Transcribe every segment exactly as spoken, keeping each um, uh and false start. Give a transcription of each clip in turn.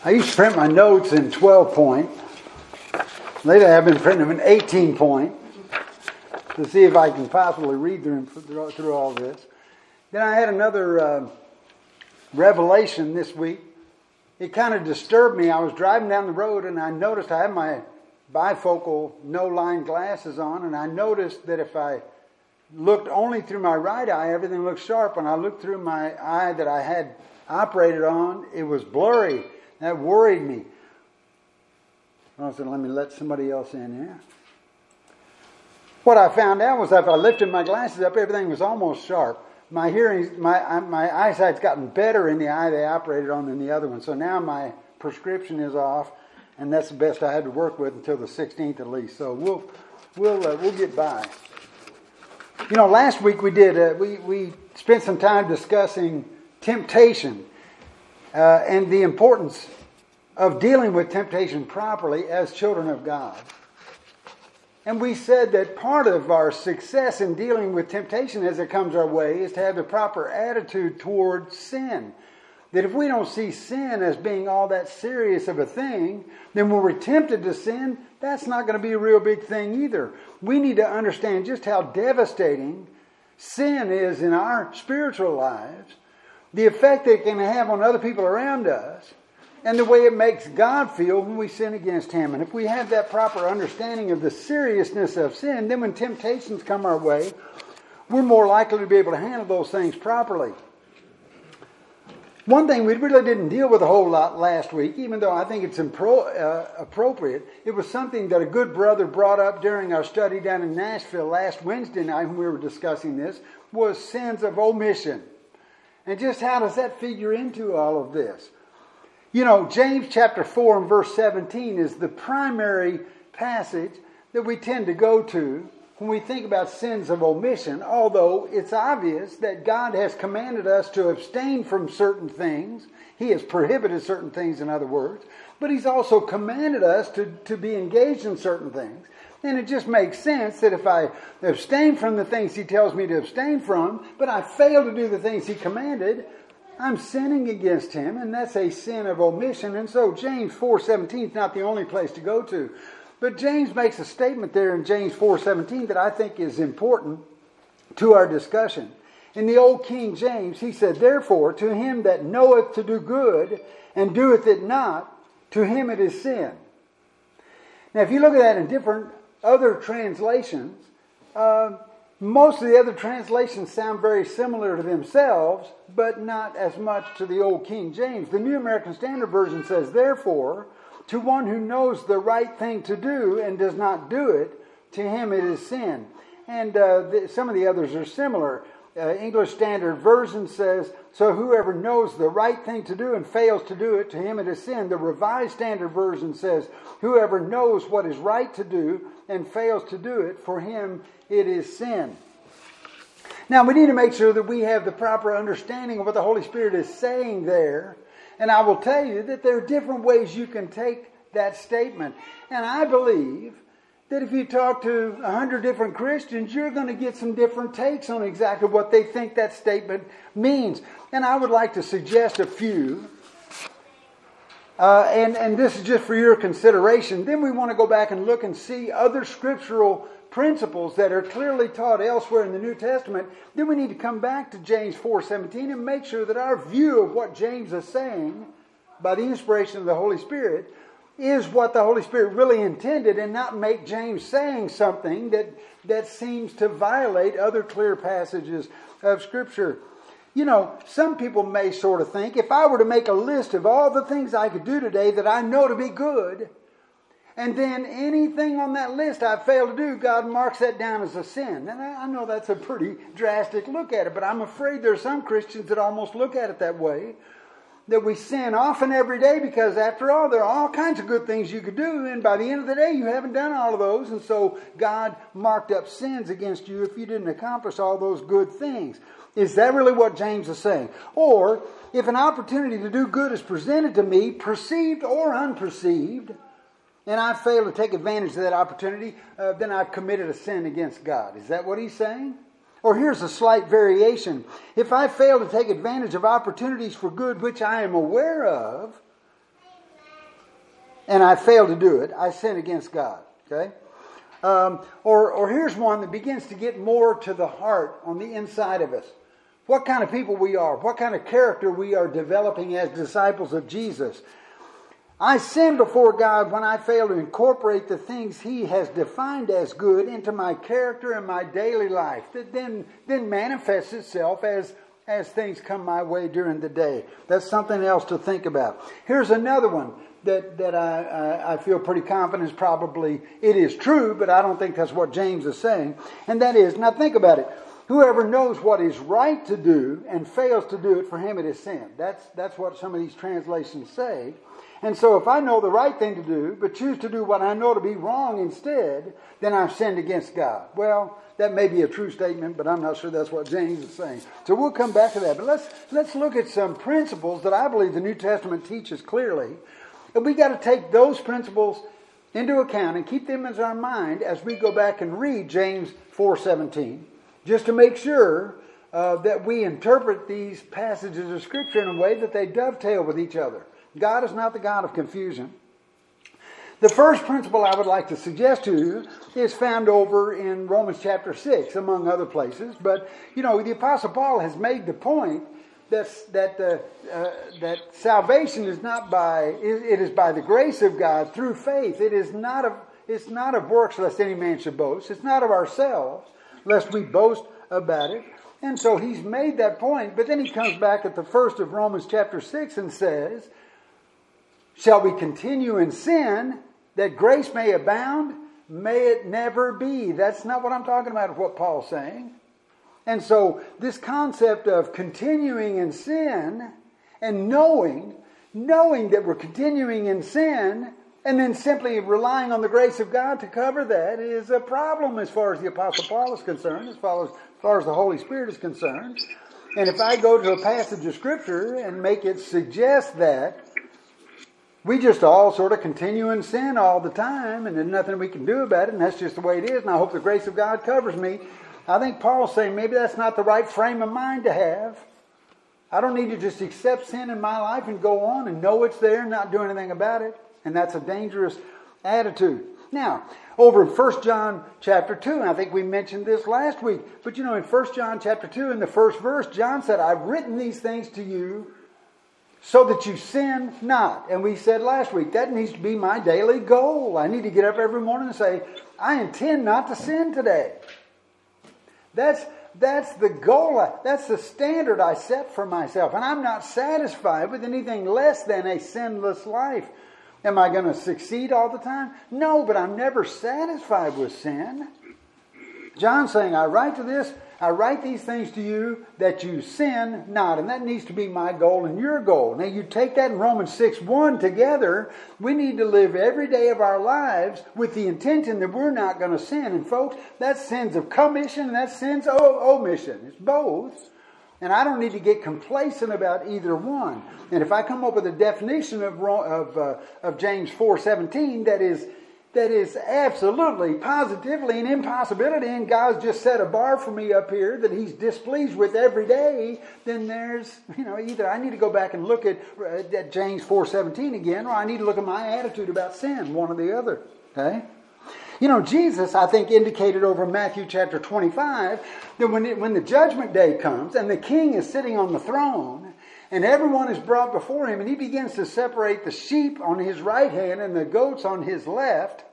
I used to print my notes in twelve point. Lately I've been printing them in eighteen point to see if I can possibly read through, through all this. Then I had another uh, revelation this week. It kind of disturbed me. I was driving down the road and I noticed I had my bifocal no-line glasses on, and I noticed that if I looked only through my right eye, everything looked sharp. When I looked through my eye that I had operated on, it was blurry. That worried me. I said, let me let somebody else in here. What I found out was that if I lifted my glasses up, everything was almost sharp. My hearing, my my eyesight's gotten better in the eye they operated on than the other one. So now my prescription is off, and that's the best I had to work with until the sixteenth at least. So we'll we'll uh, we'll get by. You know, last week we did uh, we we spent some time discussing temptation uh, and the importance of dealing with temptation properly as children of God. And we said that part of our success in dealing with temptation as it comes our way is to have the proper attitude toward sin. That if we don't see sin as being all that serious of a thing, then when we're tempted to sin, that's not going to be a real big thing either. We need to understand just how devastating sin is in our spiritual lives, the effect it can have on other people around us, and the way it makes God feel when we sin against Him. And if we have that proper understanding of the seriousness of sin, then when temptations come our way, we're more likely to be able to handle those things properly. One thing we really didn't deal with a whole lot last week, even though I think it's impro- uh, appropriate, it was something that a good brother brought up during our study down in Nashville last Wednesday night when we were discussing this, was sins of omission. And just how does that figure into all of this? You know, James chapter four and verse seventeen is the primary passage that we tend to go to when we think about sins of omission, although it's obvious that God has commanded us to abstain from certain things. He has prohibited certain things, in other words, but He's also commanded us to, to be engaged in certain things. And it just makes sense that if I abstain from the things He tells me to abstain from, but I fail to do the things He commanded, I'm sinning against Him, and that's a sin of omission. And so James four seventeen is not the only place to go to. But James makes a statement there in James four seventeen that I think is important to our discussion. In the old King James, he said, "Therefore, to him that knoweth to do good, and doeth it not, to him it is sin." Now, if you look at that in different other translations, uh, most of the other translations sound very similar to themselves, but not as much to the old King James. The New American Standard Version says, "Therefore, to one who knows the right thing to do and does not do it, to him it is sin." And uh, the, some of the others are similar. Uh, English Standard Version says, "So whoever knows the right thing to do and fails to do it, to him it is sin." The Revised Standard Version says, "Whoever knows what is right to do and fails to do it, for him it is sin." Now we need to make sure that we have the proper understanding of what the Holy Spirit is saying there. And I will tell you that there are different ways you can take that statement. And I believe that if you talk to a hundred different Christians, you're going to get some different takes on exactly what they think that statement means. And I would like to suggest a few. Uh, and, and this is just for your consideration. Then we want to go back and look and see other scriptural principles that are clearly taught elsewhere in the New Testament. Then we need to come back to James four seventeen and make sure that our view of what James is saying by the inspiration of the Holy Spirit is what the Holy Spirit really intended, and not make James saying something that, that seems to violate other clear passages of Scripture. You know, some people may sort of think, if I were to make a list of all the things I could do today that I know to be good, and then anything on that list I fail to do, God marks that down as a sin. And I know that's a pretty drastic look at it, but I'm afraid there are some Christians that almost look at it that way. That we sin often every day because, after all, there are all kinds of good things you could do, and by the end of the day you haven't done all of those, and so God marked up sins against you if you didn't accomplish all those good things. Is that really what James is saying? Or, if an opportunity to do good is presented to me, perceived or unperceived, and I fail to take advantage of that opportunity, uh, then I've committed a sin against God. Is that what he's saying? Or here's a slight variation. If I fail to take advantage of opportunities for good which I am aware of, and I fail to do it, I sin against God. Okay? Um, or, or here's one that begins to get more to the heart on the inside of us. What kind of people we are, what kind of character we are developing as disciples of Jesus. I sin before God when I fail to incorporate the things He has defined as good into my character and my daily life. That then, then manifests itself as, as things come my way during the day. That's something else to think about. Here's another one that, that I, I, I feel pretty confident is probably, it is true, but I don't think that's what James is saying. And that is, now think about it. Whoever knows what is right to do and fails to do it, for him it is sin. That's, that's what some of these translations say. And so if I know the right thing to do, but choose to do what I know to be wrong instead, then I've sinned against God. Well, that may be a true statement, but I'm not sure that's what James is saying. So we'll come back to that. But let's, let's look at some principles that I believe the New Testament teaches clearly. And we got to take those principles into account and keep them in our mind as we go back and read James four seventeen, just to make sure uh, that we interpret these passages of Scripture in a way that they dovetail with each other. God is not the God of confusion. The first principle I would like to suggest to you is found over in Romans chapter six, among other places. But, you know, the Apostle Paul has made the point that, that, uh, uh, that salvation is not by, it, it is by the grace of God through faith. It is not of, it's not of works lest any man should boast. It's not of ourselves lest we boast about it. And so he's made that point. But then he comes back at the first of Romans chapter six and says, shall we continue in sin that grace may abound? May it never be. That's not what I'm talking about, what Paul's saying. And so this concept of continuing in sin and knowing, knowing that we're continuing in sin and then simply relying on the grace of God to cover that is a problem as far as the Apostle Paul is concerned, as far as, as far as the Holy Spirit is concerned. And if I go to a passage of Scripture and make it suggest that we just all sort of continue in sin all the time and there's nothing we can do about it and that's just the way it is and I hope the grace of God covers me, I think Paul's saying maybe that's not the right frame of mind to have. I don't need to just accept sin in my life and go on and know it's there and not do anything about it. And that's a dangerous attitude. Now, over in First John chapter two, and I think we mentioned this last week, but you know, in First John chapter two, in the first verse, John said, I've written these things to you so that you sin not. And we said last week, that needs to be my daily goal. I need to get up every morning and say, I intend not to sin today. That's, that's the goal. That's the standard I set for myself. And I'm not satisfied with anything less than a sinless life. Am I going to succeed all the time? No, but I'm never satisfied with sin. John's saying, I write to this, I write these things to you that you sin not. And that needs to be my goal and your goal. Now you take that in Romans six one together. We need to live every day of our lives with the intention that we're not going to sin. And folks, that's sins of commission and that's sins of omission. It's both. And I don't need to get complacent about either one. And if I come up with a definition of of, uh, of James four seventeen that is that is absolutely, positively an impossibility, and God's just set a bar for me up here that He's displeased with every day, then there's, you know, either I need to go back and look at, uh, at James four seventeen again, or I need to look at my attitude about sin, one or the other. Okay? You know, Jesus, I think, indicated over Matthew chapter twenty-five that when, it, when the judgment day comes and the king is sitting on the throne and everyone is brought before him and he begins to separate the sheep on his right hand and the goats on his left,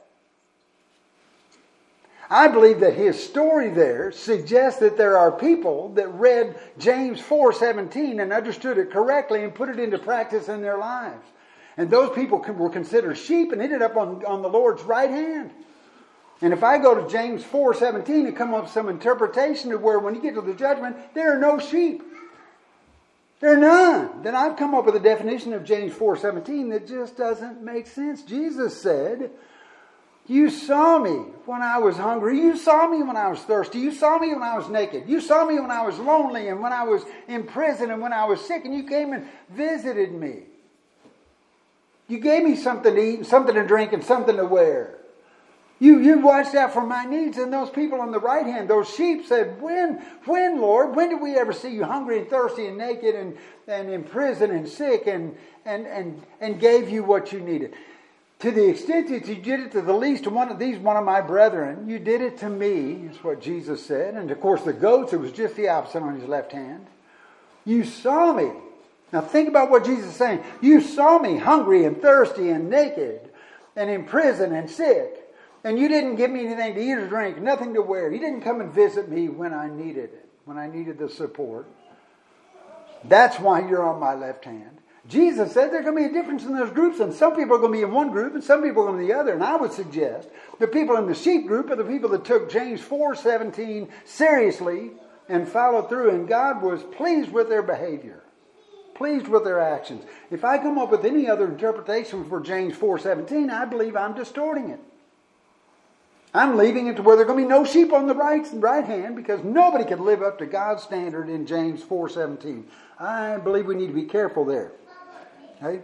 I believe that his story there suggests that there are people that read James four seventeen and understood it correctly and put it into practice in their lives. And those people were considered sheep and ended up on, on the Lord's right hand. And if I go to James four seventeen and come up with some interpretation of where when you get to the judgment, there are no sheep. There are none. Then I've come up with a definition of James four seventeen that just doesn't make sense. Jesus said, you saw me when I was hungry. You saw me when I was thirsty. You saw me when I was naked. You saw me when I was lonely and when I was in prison and when I was sick. And you came and visited me. You gave me something to eat and something to drink and something to wear. You, you watched out for my needs. And those people on the right hand, those sheep said, when, when, Lord, when did we ever see you hungry and thirsty and naked and, and in prison and sick and, and, and, and gave you what you needed? To the extent that you did it to the least of one of these, one of my brethren, you did it to me, is what Jesus said. And of course the goats, it was just the opposite on his left hand. You saw me. Now think about what Jesus is saying. You saw me hungry and thirsty and naked and in prison and sick. And you didn't give me anything to eat or drink, nothing to wear. You didn't come and visit me when I needed it, when I needed the support. That's why you're on my left hand. Jesus said there's going to be a difference in those groups, and some people are going to be in one group and some people are going to be in the other. And I would suggest the people in the sheep group are the people that took James four seventeen seriously and followed through, and God was pleased with their behavior, pleased with their actions. If I come up with any other interpretation for James four seventeen, I believe I'm distorting it. I'm leaving it to where there are going to be no sheep on the right, right hand, because nobody can live up to God's standard in James four seventeen. I believe we need to be careful there. Okay?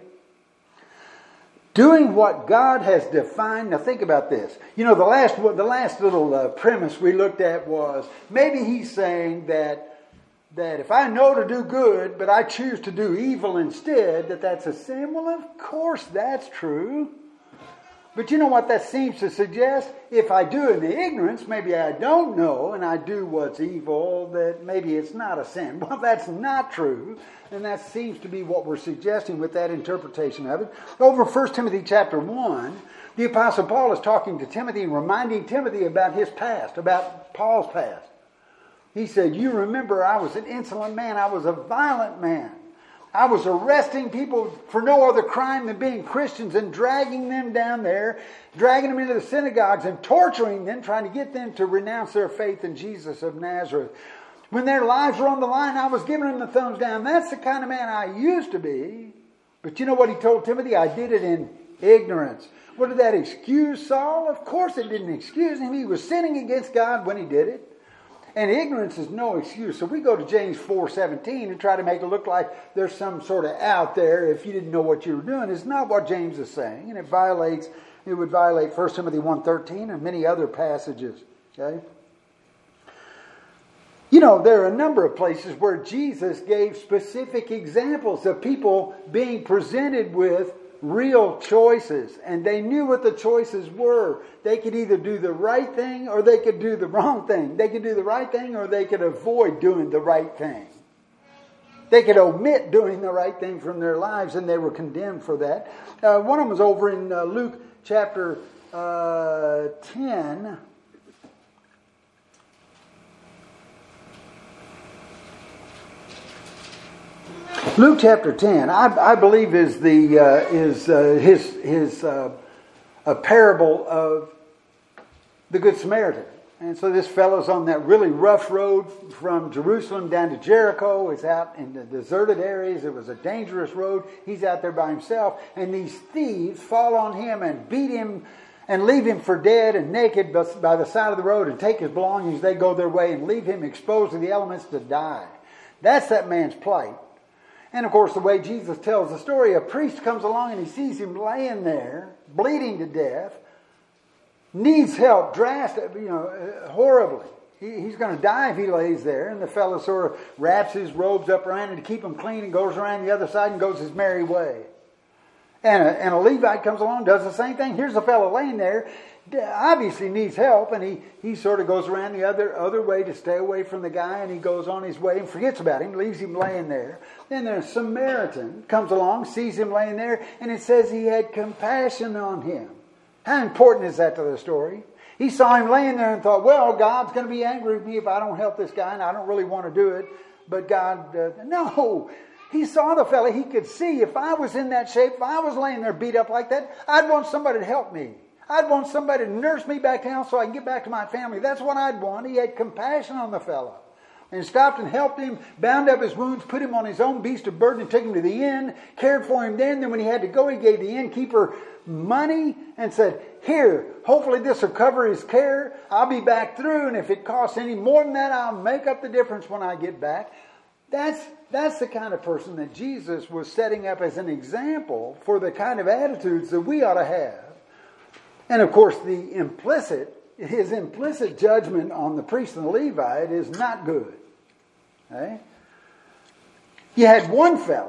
Doing what God has defined. Now think about this. You know, the last the last little uh, premise we looked at was maybe he's saying that that if I know to do good, but I choose to do evil instead, that that's a sin. Well, of course that's true. But you know what that seems to suggest? If I do in the ignorance, maybe I don't know, and I do what's evil, that maybe it's not a sin. Well, that's not true. And that seems to be what we're suggesting with that interpretation of it. Over First Timothy chapter one, the Apostle Paul is talking to Timothy and reminding Timothy about his past, about Paul's past. He said, you remember I was an insolent man. I was a violent man. I was arresting people for no other crime than being Christians and dragging them down there, dragging them into the synagogues and torturing them, trying to get them to renounce their faith in Jesus of Nazareth. When their lives were on the line, I was giving them the thumbs down. That's the kind of man I used to be. But you know what he told Timothy? I did it in ignorance. What did that excuse Saul? Of course it didn't excuse him. He was sinning against God when he did it. And ignorance is no excuse. So we go to James four seventeen and try to make it look like there's some sort of out there if you didn't know what you were doing. It's not what James is saying. And it violates, it would violate First Timothy one thirteen and many other passages. Okay? You know, there are a number of places where Jesus gave specific examples of people being presented with real choices, and they knew what the choices were. They could either do the right thing or they could do the wrong thing. They could do the right thing or they could avoid doing the right thing. They could omit doing the right thing from their lives, and they were condemned for that. Uh, one of them was over in uh, Luke chapter uh, ten. Luke chapter ten, I, I believe, is the uh, is uh, his his uh, a parable of the Good Samaritan. And so this fellow's on that really rough road from Jerusalem down to Jericho. It's out in the deserted areas. It was a dangerous road. He's out there by himself, and these thieves fall on him and beat him and leave him for dead and naked by the side of the road and take his belongings. They go their way and leave him exposed to the elements to die. That's that man's plight. And of course, the way Jesus tells the story, a priest comes along and he sees him laying there, bleeding to death, needs help, drastic, you know, horribly. He, he's going to die if he lays there. And the fellow sort of wraps his robes up around him to keep him clean and goes around the other side and goes his merry way. And a, and a Levite comes along, does the same thing. Here's a fellow laying there, obviously needs help, and he, he sort of goes around the other other way to stay away from the guy, and he goes on his way and forgets about him, leaves him laying there. Then there's a Samaritan comes along, sees him laying there, and it says he had compassion on him. How important is that to the story? He saw him laying there and thought, well, God's going to be angry with me if I don't help this guy, and I don't really want to do it. But God, uh, no. He saw the fella. He could see if I was in that shape, if I was laying there beat up like that, I'd want somebody to help me. I'd want somebody to nurse me back down so I can get back to my family. That's what I'd want. He had compassion on the fellow. And stopped and helped him, bound up his wounds, put him on his own beast of burden, and took him to the inn, cared for him then. Then when he had to go, he gave the innkeeper money and said, here, hopefully this will cover his care. I'll be back through, and if it costs any more than that, I'll make up the difference when I get back. That's, that's the kind of person that Jesus was setting up as an example for the kind of attitudes that we ought to have. And of course, the implicit, his implicit judgment on the priest and the Levite is not good. Okay? You had one fella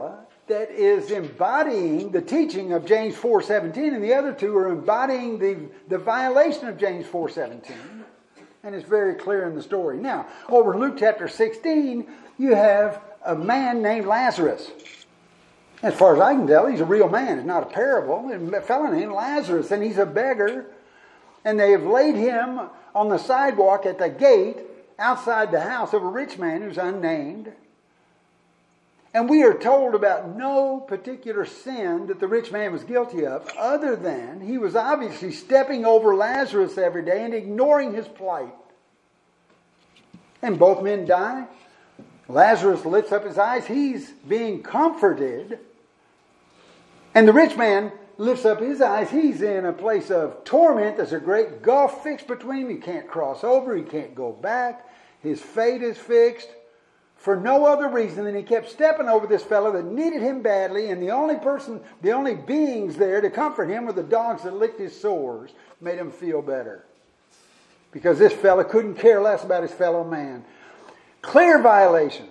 that is embodying the teaching of James four seventeen, and the other two are embodying the, the violation of James four seventeen. And it's very clear in the story. Now, over in Luke chapter sixteen, you have a man named Lazarus. As far as I can tell, he's a real man. It's not a parable. It's a fellow named Lazarus, and he's a beggar. And they have laid him on the sidewalk at the gate outside the house of a rich man who's unnamed. And we are told about no particular sin that the rich man was guilty of, other than he was obviously stepping over Lazarus every day and ignoring his plight. And both men die. Lazarus lifts up his eyes. He's being comforted. And the rich man lifts up his eyes. He's in a place of torment. There's a great gulf fixed between them. He can't cross over. He can't go back. His fate is fixed for no other reason than he kept stepping over this fellow that needed him badly. And the only person, the only beings there to comfort him were the dogs that licked his sores, made him feel better. Because this fellow couldn't care less about his fellow man. Clear violation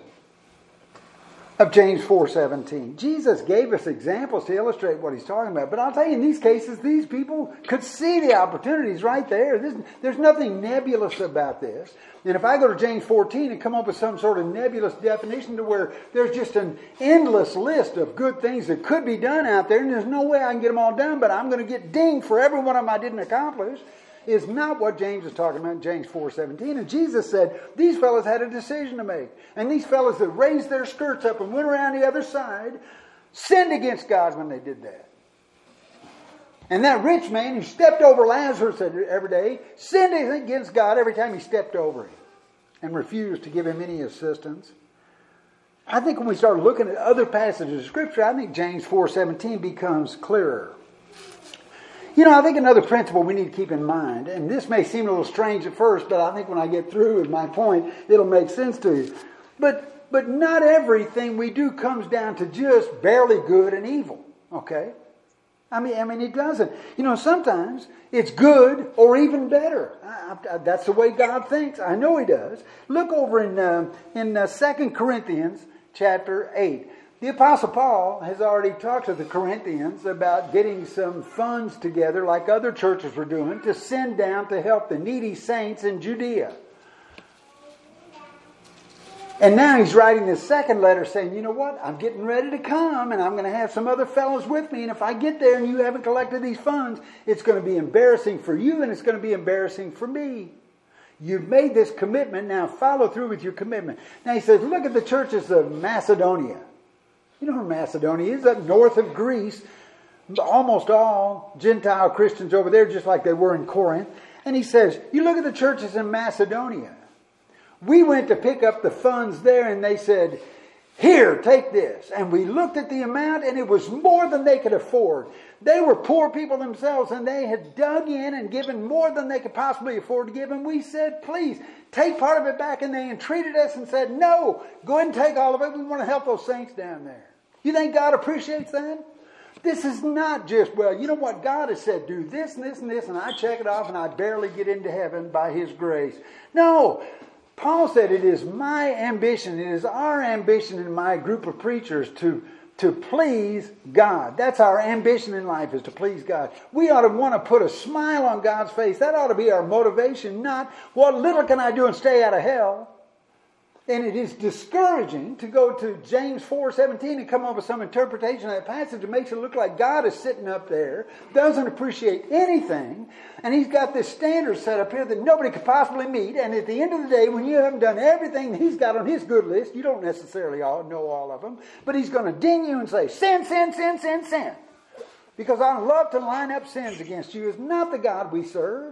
of James four seventeen. Jesus gave us examples to illustrate what he's talking about. But I'll tell you, in these cases, these people could see the opportunities right there. There's, there's nothing nebulous about this. And if I go to James fourteen and come up with some sort of nebulous definition to where there's just an endless list of good things that could be done out there, and there's no way I can get them all done, but I'm going to get dinged for every one of them I didn't accomplish, is not what James is talking about in James four seventeen. And Jesus said these fellows had a decision to make. And these fellows that raised their skirts up and went around the other side sinned against God when they did that. And that rich man who stepped over Lazarus every day sinned against God every time he stepped over him and refused to give him any assistance. I think when we start looking at other passages of Scripture, I think James four seventeen becomes clearer. You know, I think another principle we need to keep in mind, and this may seem a little strange at first, but I think when I get through with my point, it'll make sense to you. But but not everything we do comes down to just barely good and evil, okay? I mean, I mean, it doesn't. You know, sometimes it's good or even better. I, I, that's the way God thinks. I know He does. Look over in uh, in uh, Second Corinthians chapter eight. The Apostle Paul has already talked to the Corinthians about getting some funds together like other churches were doing to send down to help the needy saints in Judea. And now he's writing this second letter saying, you know what, I'm getting ready to come and I'm going to have some other fellows with me. And if I get there and you haven't collected these funds, it's going to be embarrassing for you and it's going to be embarrassing for me. You've made this commitment, now follow through with your commitment. Now he says, look at the churches of Macedonia. You know where Macedonia is? Up north of Greece. Almost all Gentile Christians over there, just like they were in Corinth. And he says, you look at the churches in Macedonia. We went to pick up the funds there and they said, here, take this. And we looked at the amount and it was more than they could afford. They were poor people themselves and they had dug in and given more than they could possibly afford to give. And we said, please, take part of it back. And they entreated us and said, no, go ahead and take all of it. We want to help those saints down there. You think God appreciates that? This is not just, well, you know what? God has said, do this and this and this, and I check it off and I barely get into heaven by His grace. No. Paul said it is my ambition, it is our ambition in my group of preachers to, to please God. That's our ambition in life, is to please God. We ought to want to put a smile on God's face. That ought to be our motivation, not what little can I do and stay out of hell. And it is discouraging to go to James four seventeen and come up with some interpretation of that passage that makes it look like God is sitting up there, doesn't appreciate anything, and He's got this standard set up here that nobody could possibly meet. And at the end of the day, when you haven't done everything that He's got on His good list, you don't necessarily all know all of them, but He's going to ding you and say, sin, sin, sin, sin, sin. Because I love to line up sins against you. Is not the God we serve.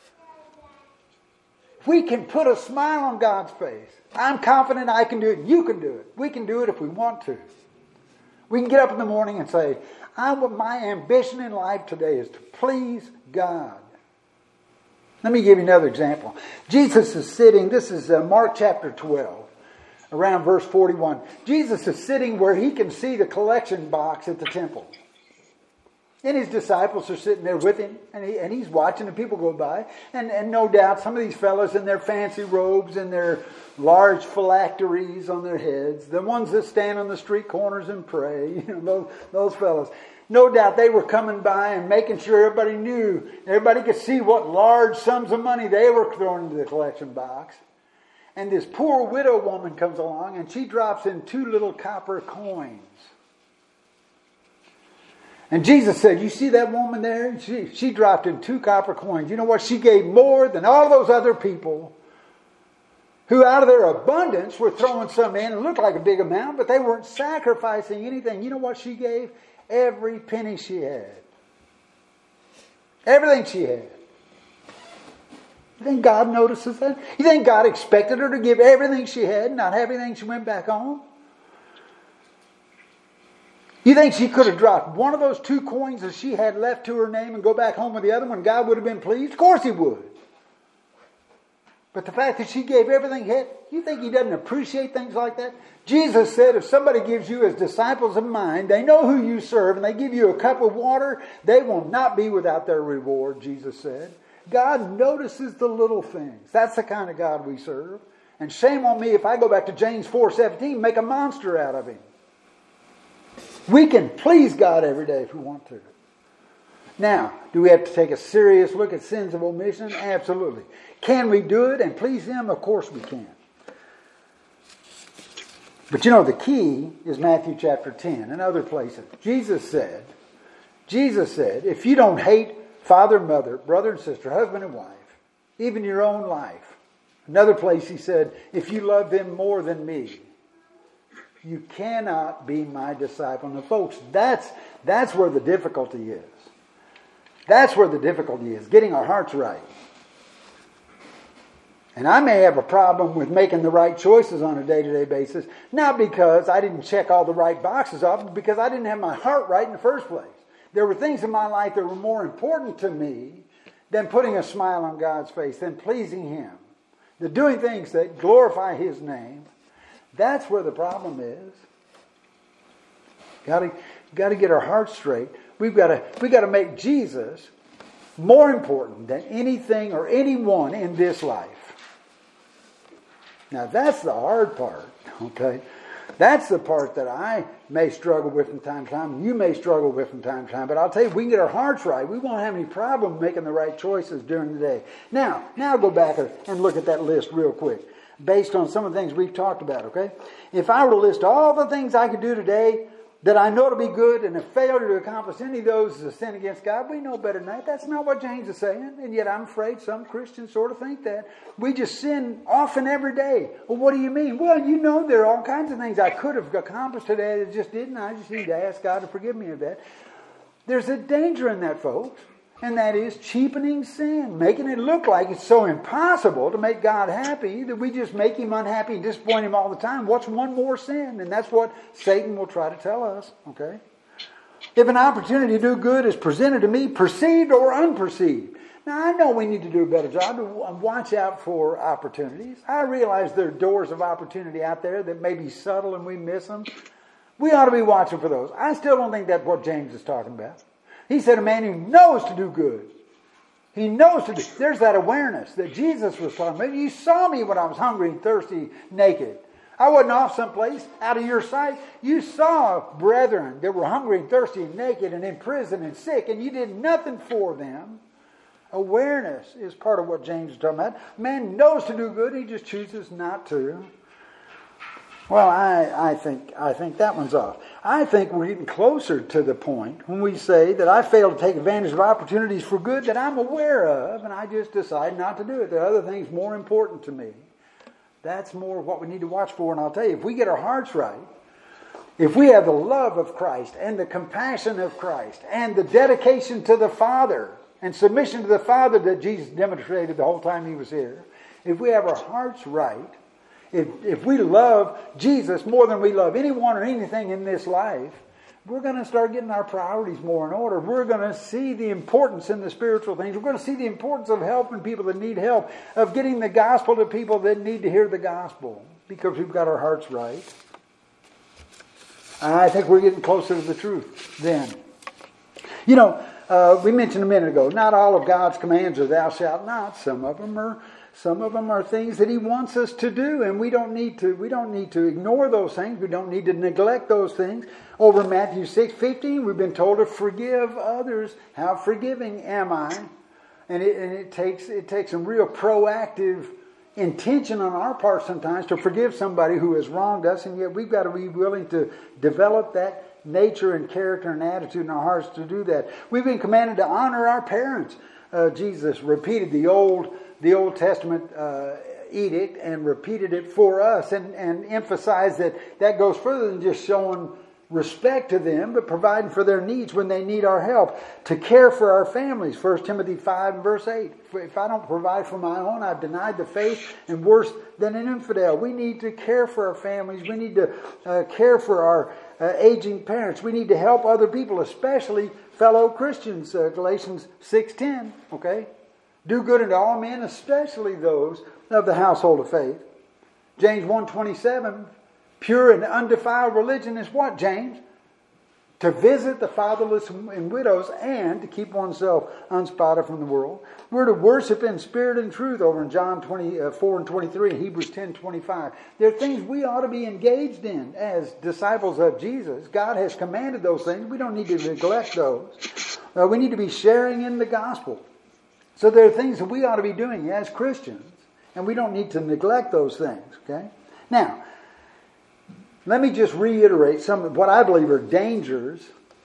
We can put a smile on God's face. I'm confident I can do it. You can do it. We can do it if we want to. We can get up in the morning and say, I, my ambition in life today is to please God. Let me give you another example. Jesus is sitting, this is uh, Mark chapter twelve, around verse forty-one. Jesus is sitting where He can see the collection box at the temple. And his disciples are sitting there with him, and, he, and he's watching the people go by. And, and no doubt some of these fellows in their fancy robes and their large phylacteries on their heads, the ones that stand on the street corners and pray, you know, those, those fellows. No doubt they were coming by and making sure everybody knew, everybody could see what large sums of money they were throwing into the collection box. And this poor widow woman comes along and she drops in two little copper coins. And Jesus said, you see that woman there? She, she dropped in two copper coins. You know what? She gave more than all those other people who out of their abundance were throwing some in. It looked like a big amount, but they weren't sacrificing anything. You know what she gave? Every penny she had. Everything she had. You think God notices that? You think God expected her to give everything she had, not have anything she went back on? You think she could have dropped one of those two coins that she had left to her name and go back home with the other one? God would have been pleased? Of course he would. But the fact that she gave everything he had, you think he doesn't appreciate things like that? Jesus said if somebody gives you as disciples of mine, they know who you serve, and they give you a cup of water, they will not be without their reward, Jesus said. God notices the little things. That's the kind of God we serve. And shame on me if I go back to James four seventeen and make a monster out of him. We can please God every day if we want to. Now, do we have to take a serious look at sins of omission? Absolutely. Can we do it and please Him? Of course we can. But you know, the key is Matthew chapter ten and other places. Jesus said, Jesus said, if you don't hate father, mother, brother and sister, husband and wife, even your own life. Another place He said, if you love them more than me, you cannot be my disciple. Now folks, that's, that's where the difficulty is. That's where the difficulty is, getting our hearts right. And I may have a problem with making the right choices on a day-to-day basis, not because I didn't check all the right boxes off, but because I didn't have my heart right in the first place. There were things in my life that were more important to me than putting a smile on God's face, than pleasing Him, than doing things that glorify His name. That's where the problem is. Got to, got to get our hearts straight. We've got to, we've got to make Jesus more important than anything or anyone in this life. Now that's the hard part, okay? That's the part that I may struggle with from time to time. You may struggle with from time to time. But I'll tell you, if we can get our hearts right, we won't have any problem making the right choices during the day. Now, now go back and look at that list real quick, based on some of the things we've talked about, okay? If I were to list all the things I could do today that I know to be good, and a failure to accomplish any of those is a sin against God, we know better than that. That's not what James is saying. And yet I'm afraid some Christians sort of think that. We just sin often every day. Well, what do you mean? Well, you know there are all kinds of things I could have accomplished today that just didn't. I just need to ask God to forgive me of that. There's a danger in that, folks. And that is cheapening sin. Making it look like it's so impossible to make God happy that we just make Him unhappy and disappoint Him all the time. What's one more sin? And that's what Satan will try to tell us. Okay? If an opportunity to do good is presented to me, perceived or unperceived. Now I know we need to do a better job to watch out for opportunities. I realize there are doors of opportunity out there that may be subtle and we miss them. We ought to be watching for those. I still don't think that's what James is talking about. He said a man who knows to do good. He knows to do. There's that awareness that Jesus was talking about. You saw me when I was hungry and thirsty, naked. I wasn't off someplace out of your sight. You saw brethren that were hungry and thirsty and naked and in prison and sick, and you did nothing for them. Awareness is part of what James is talking about. Man knows to do good, he just chooses not to. Well, I, I think I think that one's off. I think we're getting closer to the point when we say that I fail to take advantage of opportunities for good that I'm aware of, and I just decide not to do it. There are other things more important to me. That's more what we need to watch for. And I'll tell you, if we get our hearts right, if we have the love of Christ and the compassion of Christ and the dedication to the Father and submission to the Father that Jesus demonstrated the whole time He was here, if we have our hearts right, If, if we love Jesus more than we love anyone or anything in this life, we're going to start getting our priorities more in order. We're going to see the importance in the spiritual things. We're going to see the importance of helping people that need help, of getting the gospel to people that need to hear the gospel, because we've got our hearts right. I think we're getting closer to the truth then. You know, uh, we mentioned a minute ago, not all of God's commands are thou shalt not. Some of them are some of them are things that He wants us to do, and we don't need to we don't need to ignore those things. We don't need to neglect those things. Over in Matthew six fifteen, we've been told to forgive others. How forgiving am I? And it, and it takes it takes some real proactive intention on our part sometimes to forgive somebody who has wronged us, and yet we've got to be willing to develop that nature and character and attitude in our hearts to do that. We've been commanded to honor our parents. Uh, Jesus repeated the old the Old Testament uh, edict and repeated it for us, and, and emphasized that that goes further than just showing respect to them, but providing for their needs when they need our help. To care for our families, First Timothy five and verse eight. If I don't provide for my own, I've denied the faith, and worse than an infidel. We need to care for our families. We need to uh, care for our uh, aging parents. We need to help other people, especially fellow Christians. Uh, Galatians six ten, okay? Do good unto all men, especially those of the household of faith. James one twenty-seven, pure and undefiled religion is what, James? To visit the fatherless and widows, and to keep oneself unspotted from the world. We're to worship in spirit and truth over in John twenty-four and twenty-three, Hebrews ten twenty-five. There are things we ought to be engaged in as disciples of Jesus. God has commanded those things. We don't need to neglect those. Uh, we need to be sharing in the gospel. So there are things that we ought to be doing as Christians, and we don't need to neglect those things. Okay? Now, let me just reiterate some of what I believe are dangers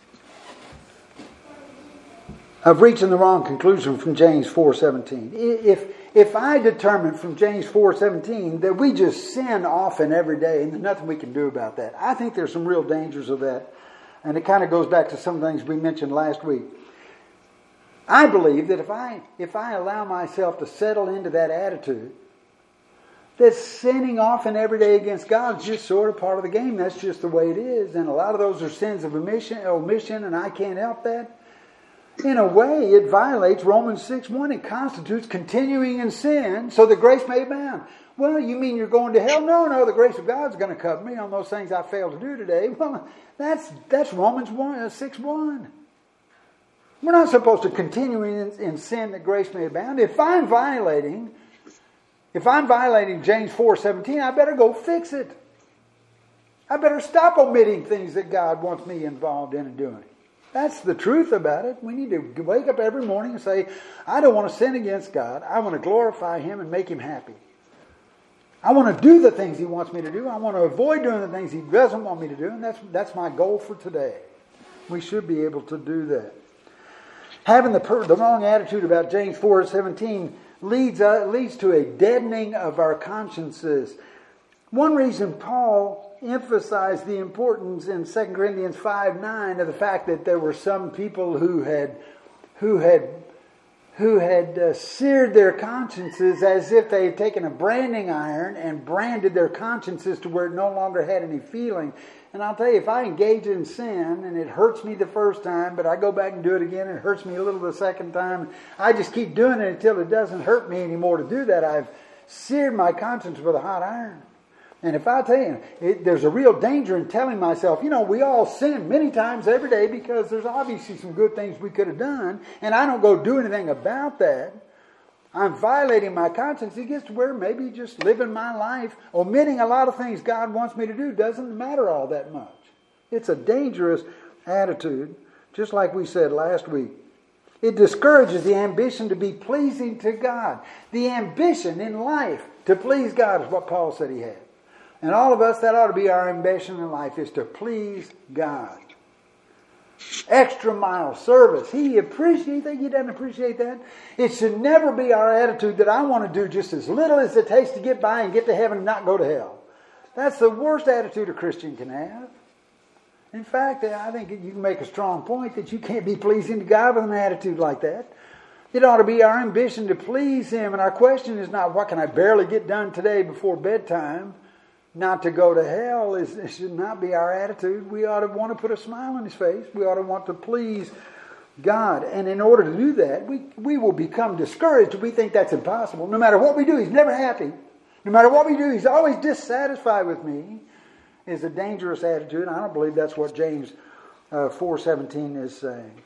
of reaching the wrong conclusion from James four seventeen. If if I determine from James four seventeen that we just sin often every day and there's nothing we can do about that, I think there's some real dangers of that. And it kind of goes back to some things we mentioned last week. I believe that if I if I allow myself to settle into that attitude, that sinning often every day against God is just sort of part of the game. That's just the way it is. And a lot of those are sins of omission, omission and I can't help that. In a way, it violates Romans six one. It constitutes continuing in sin so that grace may abound. Well, you mean you're going to hell? No, no, the grace of God's going to cover me on those things I failed to do today. Well, that's that's Romans six one. We're not supposed to continue in, in sin that grace may abound. If I'm violating, if I'm violating James four seventeen, I better go fix it. I better stop omitting things that God wants me involved in and doing. That's the truth about it. We need to wake up every morning and say, I don't want to sin against God. I want to glorify Him and make Him happy. I want to do the things He wants me to do. I want to avoid doing the things He doesn't want me to do. And that's, that's my goal for today. We should be able to do that. Having the, per, the wrong attitude about James four seventeen leads, uh, leads to a deadening of our consciences. One reason Paul emphasized the importance in Second Corinthians five nine of the fact that there were some people who had who had who had uh, seared their consciences as if they had taken a branding iron and branded their consciences to where it no longer had any feeling. And I'll tell you, if I engage in sin and it hurts me the first time, but I go back and do it again and it hurts me a little the second time, I just keep doing it until it doesn't hurt me anymore to do that. I've seared my conscience with a hot iron. And if I tell you, it, there's a real danger in telling myself, you know, we all sin many times every day because there's obviously some good things we could have done, and I don't go do anything about that. I'm violating my conscience. It gets to where maybe just living my life, omitting a lot of things God wants me to do, doesn't matter all that much. It's a dangerous attitude, just like we said last week. It discourages the ambition to be pleasing to God. The ambition in life to please God is what Paul said he had. And all of us, that ought to be our ambition in life, is to please God. Extra mile service. He appreciates that. He doesn't appreciate that. It should never be our attitude that I want to do just as little as it takes to get by and get to heaven and not go to hell. That's the worst attitude a Christian can have. In fact, I think you can make a strong point that you can't be pleasing to God with an attitude like that. It ought to be our ambition to please Him. And our question is not, what can I barely get done today before bedtime? Not to go to hell is, it should not be our attitude. We ought to want to put a smile on His face. We ought to want to please God. And in order to do that, we, we will become discouraged if we think that's impossible. No matter what we do, He's never happy. No matter what we do, He's always dissatisfied with me. Is a dangerous attitude. I don't believe that's what James uh, four seventeen is saying.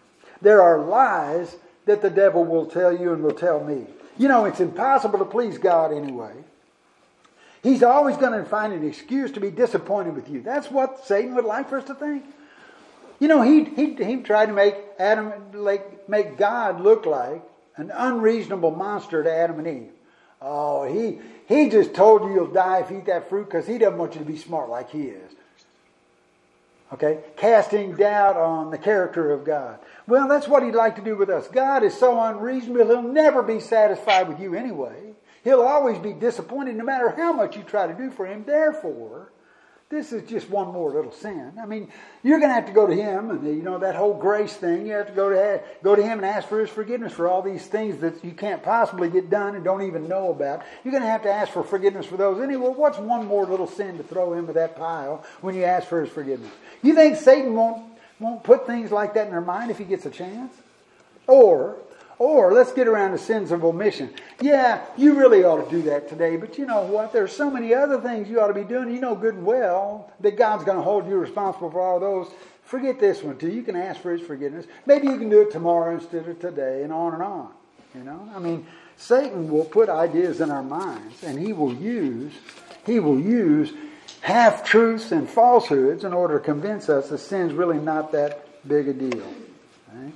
there are lies that the devil will tell you and will tell me. You know, it's impossible to please God anyway. He's always going to find an excuse to be disappointed with you. That's what Satan would like for us to think. You know, he he he tried to make Adam, like make God look like an unreasonable monster to Adam and Eve. Oh, he he just told you you'll die if you eat that fruit because he doesn't want you to be smart like he is. Okay, casting doubt on the character of God. Well, that's what he'd like to do with us. God is so unreasonable; he'll never be satisfied with you anyway. He'll always be disappointed no matter how much you try to do for him. Therefore, this is just one more little sin. I mean, you're going to have to go to him, and you know that whole grace thing. You have to go to go to him and ask for his forgiveness for all these things that you can't possibly get done and don't even know about. You're going to have to ask for forgiveness for those. Anyway, what's one more little sin to throw into that pile when you ask for his forgiveness? You think Satan won't won't put things like that in their mind if he gets a chance? Or Or let's get around to sins of omission. Yeah, you really ought to do that today, but you know what? There's so many other things you ought to be doing. You know good and well that God's going to hold you responsible for all those. Forget this one too. You can ask for his forgiveness. Maybe you can do it tomorrow instead of today, and on and on. You know, I mean, Satan will put ideas in our minds, and he will use he will use half truths and falsehoods in order to convince us that sin's really not that big a deal. Right?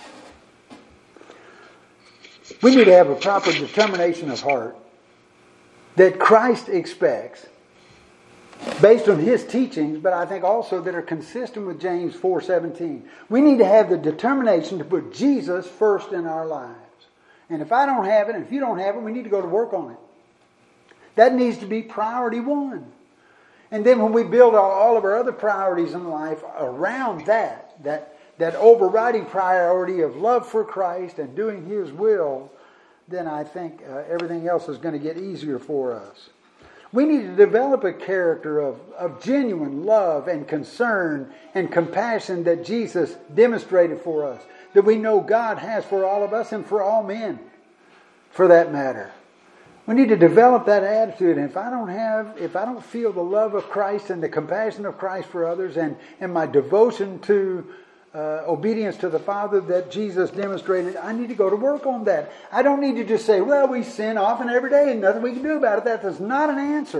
We need to have a proper determination of heart that Christ expects based on his teachings, but I think also that are consistent with James four seventeen. We need to have the determination to put Jesus first in our lives. And if I don't have it, and if you don't have it, we need to go to work on it. That needs to be priority one. And then when we build all of our other priorities in life around that, that that overriding priority of love for Christ and doing his will, then I think uh, everything else is going to get easier for us. We need to develop a character of, of genuine love and concern and compassion that Jesus demonstrated for us, that we know God has for all of us and for all men, for that matter. We need to develop that attitude. And if I don't have, if I don't feel the love of Christ and the compassion of Christ for others and, and my devotion to Uh, obedience to the Father that Jesus demonstrated, I need to go to work on that. I don't need to just say, well, we sin often every day and nothing we can do about it. That is not an answer.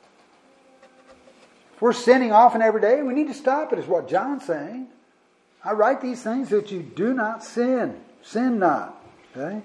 If we're sinning often every day, we need to stop it, is what John's saying. I write these things that you do not sin. Sin not. Okay?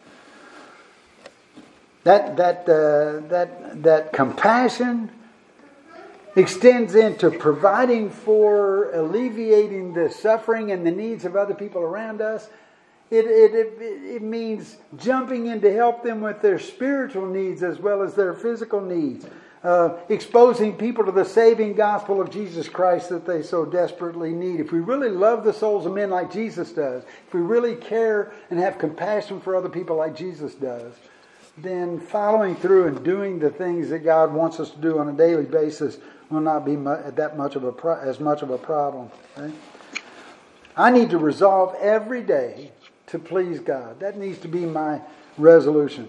That, that, uh, that, that compassion extends into providing for, alleviating the suffering and the needs of other people around us. It, it, it, it means jumping in to help them with their spiritual needs as well as their physical needs. Uh, exposing people to the saving gospel of Jesus Christ that they so desperately need. If we really love the souls of men like Jesus does, if we really care and have compassion for other people like Jesus does, then following through and doing the things that God wants us to do on a daily basis will not be mu- that much of a pro- as much of a problem. Okay? I need to resolve every day to please God. That needs to be my resolution.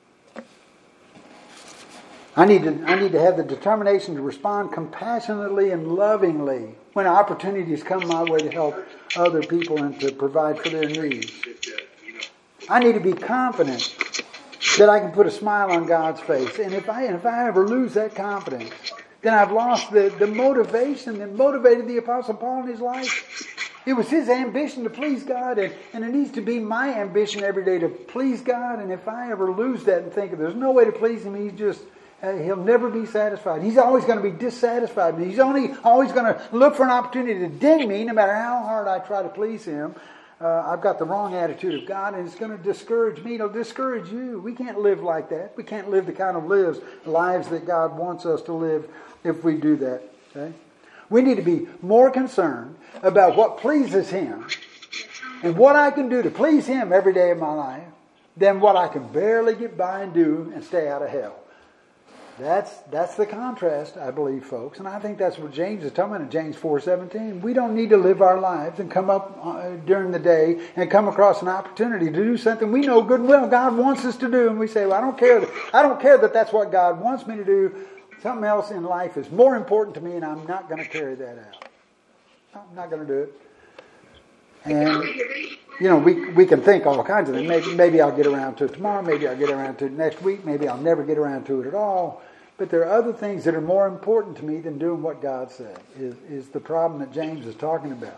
I need to I need to have the determination to respond compassionately and lovingly when opportunities come my way to help other people and to provide for their needs. I need to be confident that I can put a smile on God's face. And if I and if I ever lose that confidence, then I've lost the, the motivation that motivated the Apostle Paul in his life. It was his ambition to please God, and, and it needs to be my ambition every day to please God. And if I ever lose that and think there's no way to please him, he's just, uh, he'll never be satisfied. He's always going to be dissatisfied. He's only always going to look for an opportunity to ding me no matter how hard I try to please him. Uh, I've got the wrong attitude of God, and it's going to discourage me. It'll discourage you. We can't live like that. We can't live the kind of lives, lives that God wants us to live if we do that. Okay? We need to be more concerned about what pleases him and what I can do to please him every day of my life than what I can barely get by and do and stay out of hell. That's that's the contrast, I believe, folks. And I think that's what James is talking about in James four seventeen. We don't need to live our lives and come up uh, during the day and come across an opportunity to do something we know good and well God wants us to do. And we say, well, I don't care that, I don't care that that's what God wants me to do. Something else in life is more important to me, and I'm not going to carry that out. I'm not going to do it. And you know, we we can think all kinds of things. Maybe, maybe I'll get around to it tomorrow. Maybe I'll get around to it next week. Maybe I'll never get around to it at all. But there are other things that are more important to me than doing what God said, is, is the problem that James is talking about.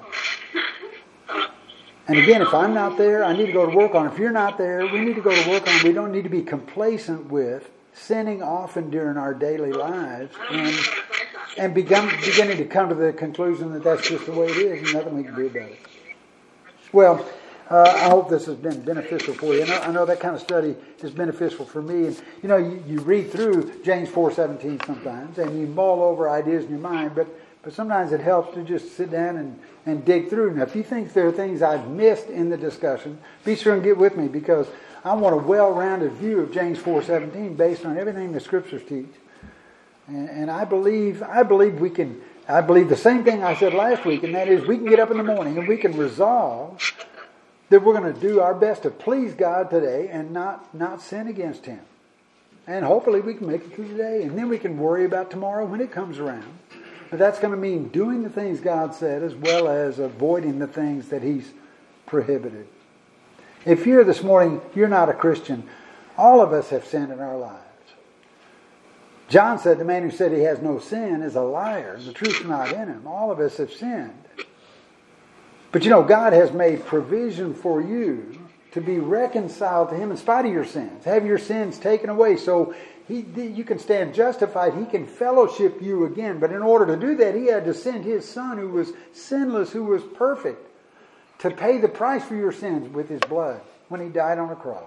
And again, if I'm not there, I need to go to work on it. If you're not there, we need to go to work on it. We don't need to be complacent with sinning often during our daily lives and and become, beginning to come to the conclusion that that's just the way it is and nothing we can do about it. Well, uh, I hope this has been beneficial for you. I know, I know that kind of study is beneficial for me. And you know, you, you read through James four seventeen sometimes, and you mull over ideas in your mind, but but sometimes it helps to just sit down and, and dig through. Now, if you think there are things I've missed in the discussion, be sure and get with me, because I want a well-rounded view of James four seventeen based on everything the Scriptures teach. And, and I believe I believe we can. I believe the same thing I said last week, and that is we can get up in the morning and we can resolve that we're going to do our best to please God today and not, not sin against Him. And hopefully we can make it through today, and then we can worry about tomorrow when it comes around. But that's going to mean doing the things God said as well as avoiding the things that He's prohibited. If you're this morning, you're not a Christian, all of us have sinned in our lives. John said the man who said he has no sin is a liar. The truth's not in him. All of us have sinned. But you know, God has made provision for you to be reconciled to Him in spite of your sins. Have your sins taken away so he, you can stand justified. He can fellowship you again. But in order to do that, He had to send His Son, who was sinless, who was perfect, to pay the price for your sins with His blood when He died on the cross.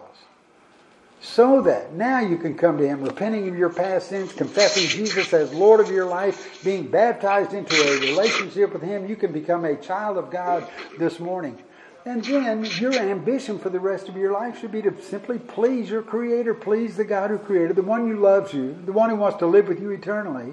So that now you can come to Him, repenting of your past sins, confessing Jesus as Lord of your life, being baptized into a relationship with Him. You can become a child of God this morning. And then your ambition for the rest of your life should be to simply please your Creator, please the God who created, the one who loves you, the one who wants to live with you eternally.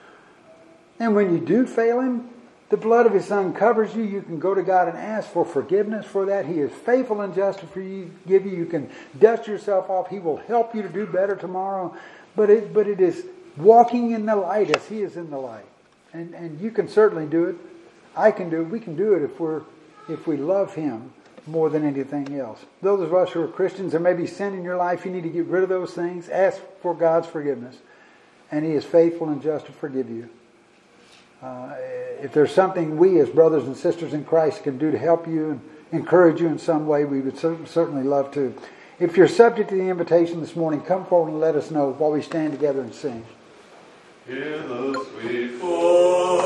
And when you do fail Him, the blood of His Son covers you. You can go to God and ask for forgiveness for that. He is faithful and just for you. Give you. You can dust yourself off. He will help you to do better tomorrow. But it, but it is walking in the light as He is in the light. And and you can certainly do it. I can do it. We can do it if we're if we love Him more than anything else. Those of us who are Christians, there may be sin in your life. You need to get rid of those things. Ask for God's forgiveness. And He is faithful and just to forgive you. Uh, if there's something we as brothers and sisters in Christ can do to help you and encourage you in some way, we would cer- certainly love to. If you're subject to the invitation this morning, come forward and let us know while we stand together and sing. Hear the sweet voice.